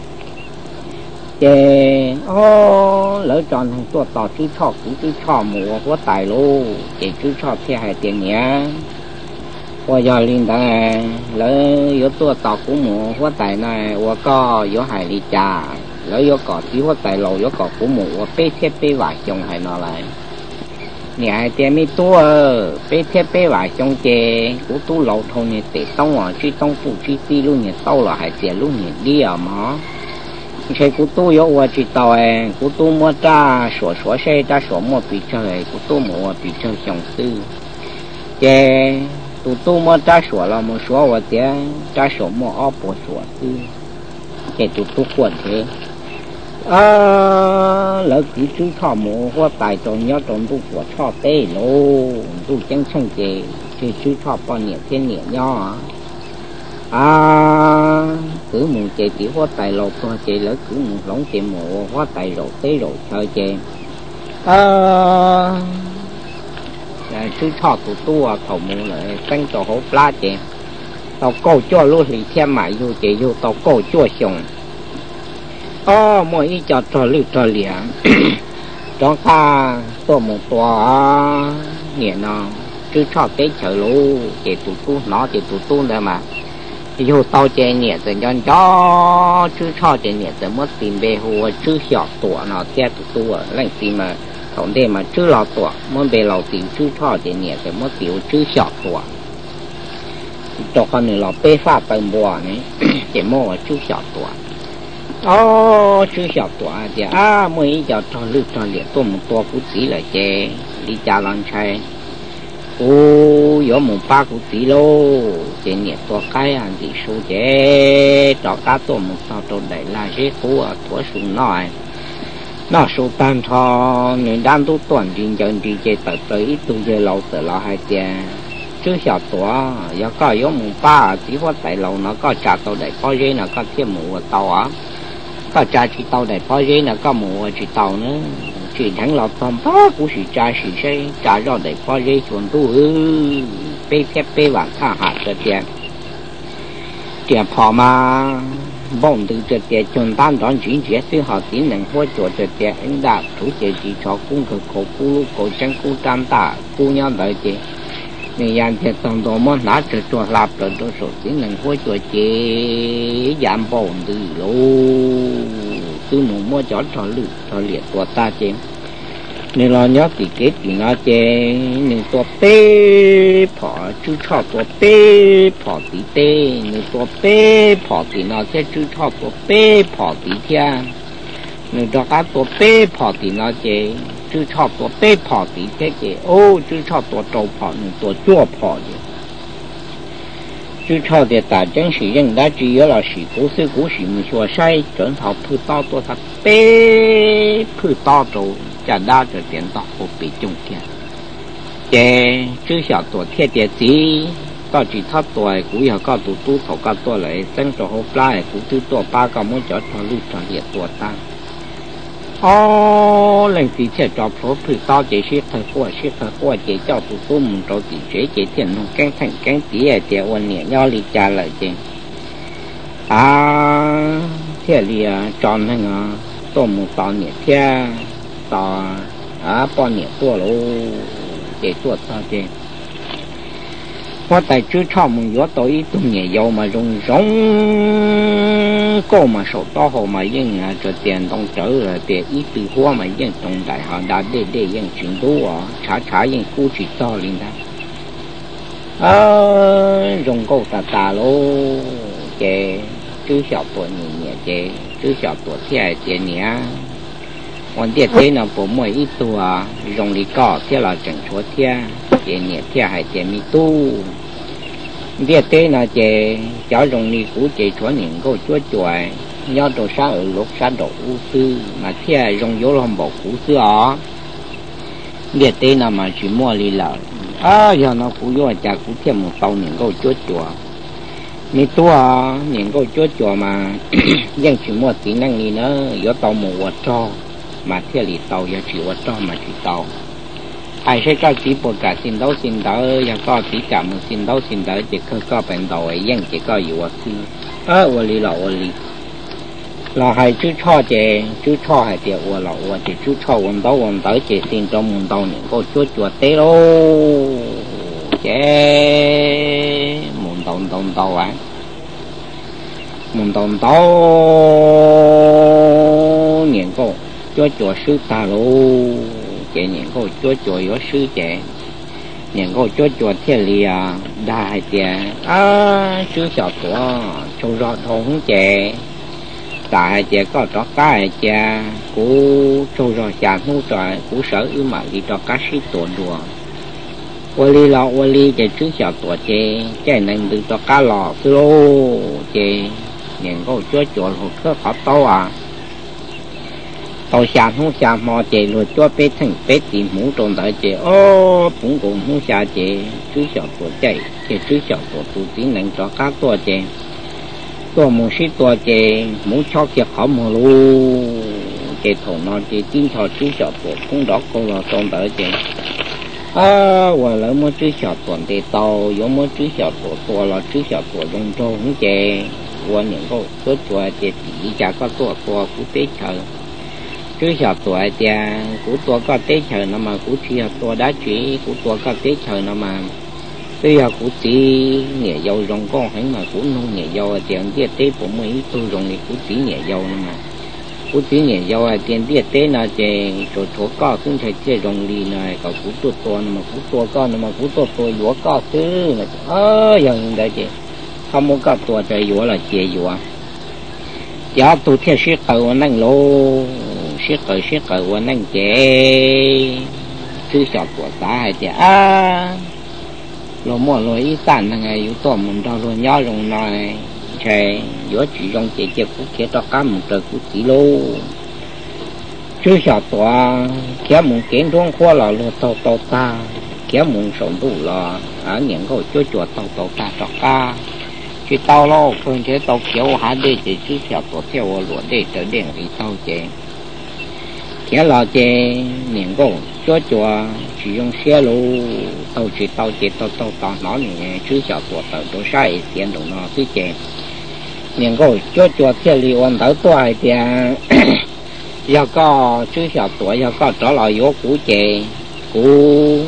chè ô lỡ tròn thằngตัวต่อชื่อชอบกูชื่อชอบหมูหัวตายลูกเจ๊ชื่อชอบที่ให้เตียงเนี้ยว่ายอลินได้แล้วยกตัวต่อกูหมูหัวตายนายว่าก็ยกหายลิจ่าแล้วยกก่อที่หัวตายเรายกก่อกูหมูว่าเป๊ะเทปเป๊ะหวายจงให้นอไรเนี่ยไอเตียมีตัวเป๊ะเทปเป๊ะหวายจงเจกูตู้เราทงเนี่ยเตะต้องอ่ะชื่อต้องฟูชื่อตีลูกเนี่ยเต้าหรอหายเสียลูกเนี่ยเดียวมั้งใช่กูตู้ยกว่าจีตาวเองกูตู้มัวจ้าสวสวใช่จ้าสวมัวปีเฉยกูตู้มัวปีเฉยสองซื้อเจตู้ตู้มัวจ้าสวเรามัวสวว่าเจ้าจ้าสวมัวอ้อปวดสวซื้อเจตู้ตู้ขวดเถอะอ่าแล้วคือชื่อข้อมูว่าตายตรงย้อนตรงตู้ขวดชอบเต้โลตู้จังช่างเจชื่อชื่อชอบปอนเนี่ยเทียนเนี่ยย่อà cứ muốn chơi chỉ có tài lột thôi chơi lỡ cứ muốn lỏng chơi mồ có tài lột tới rồi chơi chơi à chú thọ tụ tua thầu mù lại canh tàu hố lá chơi tàu câu cho luôn thì thêm mãi vô chơi vô tàu câu cho xong à mỗi ý cho trò lưu trò liền trong ta tôi một tua nhẹ nó chú thọ tới chờ luôn chơi tụ tu nó chơi tụ tu nữa mà dù tàu chơi nhẹ từ nhon cho chứ cho chơi nhẹ từ mất tìm về hồ chứ nhỏ tuổi nó theo tụ tu lạnh tìm mà thống đề mà chứ lò tuổi muốn về lò tìm chứ cho chơi nhẹ từ mất tiểu chứ nhỏ tuổi cho con này lò bê pha tầng bò này chỉ mua chứ nhỏ tuổi ô chứ nhỏ tuổi thì à mới giờ cho lưu cho liệt tôi một tua cũng chỉ là chơi đi cha lần chơi ô có một ba cụ tí lô chế nhiệt tua cái ăn thì số chế cho cá tôm một sao trộn đẩy là chế khu ở thua súng nói nó số tan thò nên đang tu tuần trên chân đi chế tới tới tu chế lâu tới lâu hai tiền chứ小tua có có có một ba chỉ có tại lâu nó có trả tàu đẩy bao nhiêu nó có thêm một tàu á có trả chỉ tàu đẩy bao nhiêu nó có một chỉ tàu nữa chỉ thằng lọt tôm bá cũng chỉ trả chỉ xây trả ra để qua dây chuẩn tu ư bê kép bê vàng thả hạt cho tiền tiền phò mà bông từ cho tiền chuẩn tan đón chuyển chế sư họ tín năng hỗ trợ cho tiền anh đã thủ chế chỉ cho cung cực khổ cú lu cổ chân cú tam tạ cú nhau đợi chế nên dàn tiền tổng đồ món nát cho cho lạp rồi cho số tín năng hỗ trợ chế giảm bông từ lô tư một mua chó trò lử trò liệt tua ta chế nên lo nhớ thì kết thì nó chế nên tua bê phỏ chú cho tua bê phỏ tí tê nên tua bê phỏ thì nó sẽ chú cho tua bê phỏ tí thia nên cho các tua bê phỏ thì nó chế chú cho tua bê phỏ tí thế chế ô chú cho tua trâu phỏ nên tua chua phỏ gì chú cho để ta chân sử dụng đã chỉ là sử cố sư cố sử mình xua sai chuẩn thọ phư to tua thật bê phư to trâu chả đa cho tiền tao không bị trung tiền chế chú小tuổi thiết địa gì tao chỉ thắt tuổi cũ giờ có tụ tu thầu có tuổi lại sinh cho hộp lại cũ tu tuổi ba có muốn cho cho lưu cho địa tuổi ta ô lần tí thiết cho phổ phư tao chế siết thời qua siết thời qua chế cho tụ tu mình cho tí chế chế tiền nông canh thành canh tí ở chế ôn nhẹ nhau li trả lại chế à thiết li tròn hay ngà tôi một tao nhẹ thiết tao à bao nhiêu tuổi rồi để tuổi sao chứ hoa tại chú cho mình gió tối tung nhẹ dầu mà rung rung cô mà sổ to hồ mà dân à cho tiền đông trở là để ý từ hoa mà dân trong đại họ đã để để dân chuyển đô à trả trả dân cú chỉ to lên đó à rung cô ta ta lô cái chú小tuổi nhẹ nhẹ cái chú小tuổi thế cái nhẹวันเดียเทน่ะผมไม่อีตัวโรงลีก็เที่ยวเราจังชัวเที่ยเจเนี่ยเที่ยวให้เจมีตู้เดียเทน่ะเจเจ้าโรงลีกูเจชัวหนึ่งก็ชัวจ่วยย่อตัวซาเออลูกซาดอกอูซื้อมาเที่ยวโรงโยลำบอกกูซื้ออ๋อเดียเทน่ะมาชิมัวลีเหล่าอ่าอย่างนั้นกูย่อจากกูเที่ยวหมู่เตาหนึ่งก็ชัวจ่วยมีตัวหนึ่งก็ชัวจ่วยมายังชิมัวสีนั่งนี่เนอะย่อเตาหมู่วัดจอmà thiết lý tàu ya chỉ vật cho mà chỉ tàu ai sẽ có chỉ bộ cả xin đấu xin đỡ ya có chỉ cả một xin đấu xin đỡ chỉ có có bệnh đầu ấy nhưng chỉ có nhiều thứ à vật lý là vật lý là hai chú cho chị chú cho hai tiệt vật là vật chỉ chú cho vận đấu vận đỡ chỉ xin trong vận đấu những cô chú chuột té lô chế muốn đấu đấu đấu á muốn đấu đấu những cô cho cho sư ta lô trẻ những cô cho cho có sư trẻ những cô cho cho thiên lìa đại trẻ à sư小tuổi châu rõ thông trẻ đại trẻ có cho cái trẻ cú châu rõ chả nô trời cú sở ư mà đi cho các sư tuổi đùa ô li lọ ô li trẻ sư小tuổi trẻ trẻ nên được cho cá lọ sư lô trẻ những cô cho cho hồ cơ khó tao à tàu xa không xa mò chế rồi cho bé thằng bé tìm mũ trong đại chế ô cũng cũng không xa chế chú小tuổi chạy chế chú小tuổi tu tiến năng cho các tuổi chế tôi muốn sĩ tuổi chế muốn cho kia khó mò luôn chế thầu nó chế tin cho chú小tuổi cũng đó câu là trong đại chế à và lỡ mua chú小tuổi để tàu giống mua chú小tuổi tuổi là chú小tuổi trong trâu không chế và những câu số tuổi chế chỉ trả các tuổi tuổi của tế chờ chú小tuổi thì của tôi có tế chờ nó mà của chị tôi đã chỉ của tôi có tế chờ nó mà bây giờ của chị nhẹ dầu rong con hay mà của nông nhẹ dầu tiền tiết tế của mấy tôi rong thì của chị nhẹ dầu nó mà của chị nhẹ dầu tiền tiết tế là chị chỗ chỗ có cũng phải chơi rong đi này còn của tôi tôi mà của tôi có mà của tôi tôi vừa có thứ là ơ giờ đây chị không muốn có tôi chơi vừa là chị vừa giờ tôi theo siết cầu năng lô siết cờ siết cờ của năng chế chú小tuổi ta hay chế à lo mua lo ít sản là ngày yếu tố mình đâu lo nhớ rồi này chế yếu chỉ trong chế chế cũng chế cho cá một trời cũng chỉ lô chú小tuổi kéo muốn kiến trong khoa là lo tàu tàu ta kéo muốn sống đủ là ở những cái chỗ chỗ tàu tàu ta cho cá chỉ tàu lo phương chế tàu kéo hai đây chế chú小tuổi theo luật để trở đến thì tàu chế kéo là chế những cái chỗ chỗ chỉ dùng xe lô tàu chỉ tàu chế tàu tàu tàu nó này chú小tuổi tàu chỗ sai tiền đồ nó cứ chế những cái chỗ chỗ theo lý quan tàu tuổi thì giờ có chú小tuổi giờ có trở lại yếu cũ chế cũ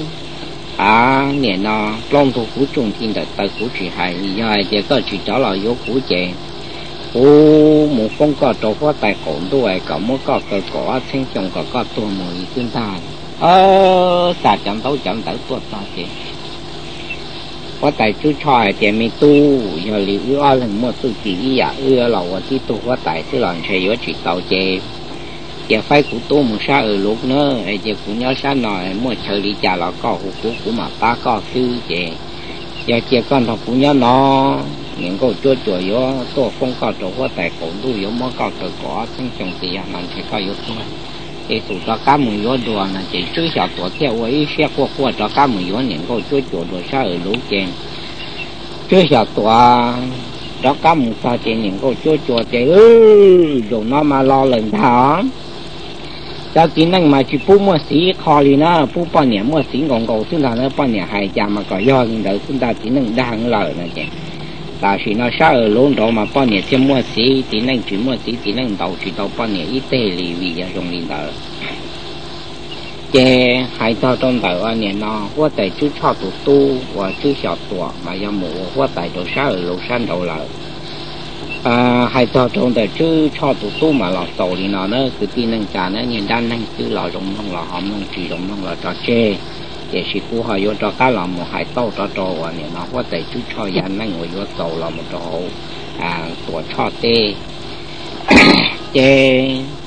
à nè nó long thủ cũ trung thiên đời tàu cũ chỉ hay giờ giờ có chỉ trở lại yếu cũ chế ô một phong có trâu có tài cổ đuôi có một có cờ có thanh chồng có có tua mùi tương ta ờ xả chấm tấu chấm tấu tuột ta chị có tài chú trò thì mình tu giờ liệu ưa lần một tu chỉ à ưa lầu ở tí tu có tài sẽ làm chơi có chỉ tàu chè giờ phải của tu một sao ở lúc nữa giờ cũng nhớ sao nói một chơi đi trả là có hụt của của mà ta có sư chè giờ giờ con thằng cũng nhớ nó những câu chúa chúa yo tôi không có chỗ có tài cổ tu yo mà có cờ có sinh trồng thì làm chỉ có yo thôi thì tụi ta cá mười yo đùa là chỉ trước sau tuổi theo ấy xe qua qua cho cá mười yo những câu chúa chúa đùa sao ở lúc trên trước sau tuổi đó cá mười sao trên những câu chúa chúa thì ừ rồi nó mà lo lần thảo cho kỹ năng mà chỉ phụ mua xí kho đi nó phụ bao nhiêu mua xí ngon cầu chúng ta nó bao nhiêu hai trăm mà có do nhưng đỡ chúng ta chỉ năng đang lời này chứ ta chỉ nó sao ở luôn đó mà bao nhiêu thêm mua xí chỉ năng chỉ mua xí chỉ năng đầu chỉ đầu bao nhiêu ít tệ lì vì giờ dùng đi đỡ chứ hai tao trong đỡ anh nhỉ nó hoa tại chú cho tụ tu và chú小tuổi mà do mù hoa tại đồ sao ở lục山đầu lợi à hai tao trong đời chứ cho tụ tu mà lọt tàu thì nó nó cứ tin năng trả nó nhìn đan năng chứ lọt rộng không lọt hòm năng chỉ rộng không lọt trò chê để chỉ cú họ vô cho cá làm một hai tàu cho trò và nhìn nó có thể chú cho gian năng ngồi vô tàu là một trò à tuổi cho tê chê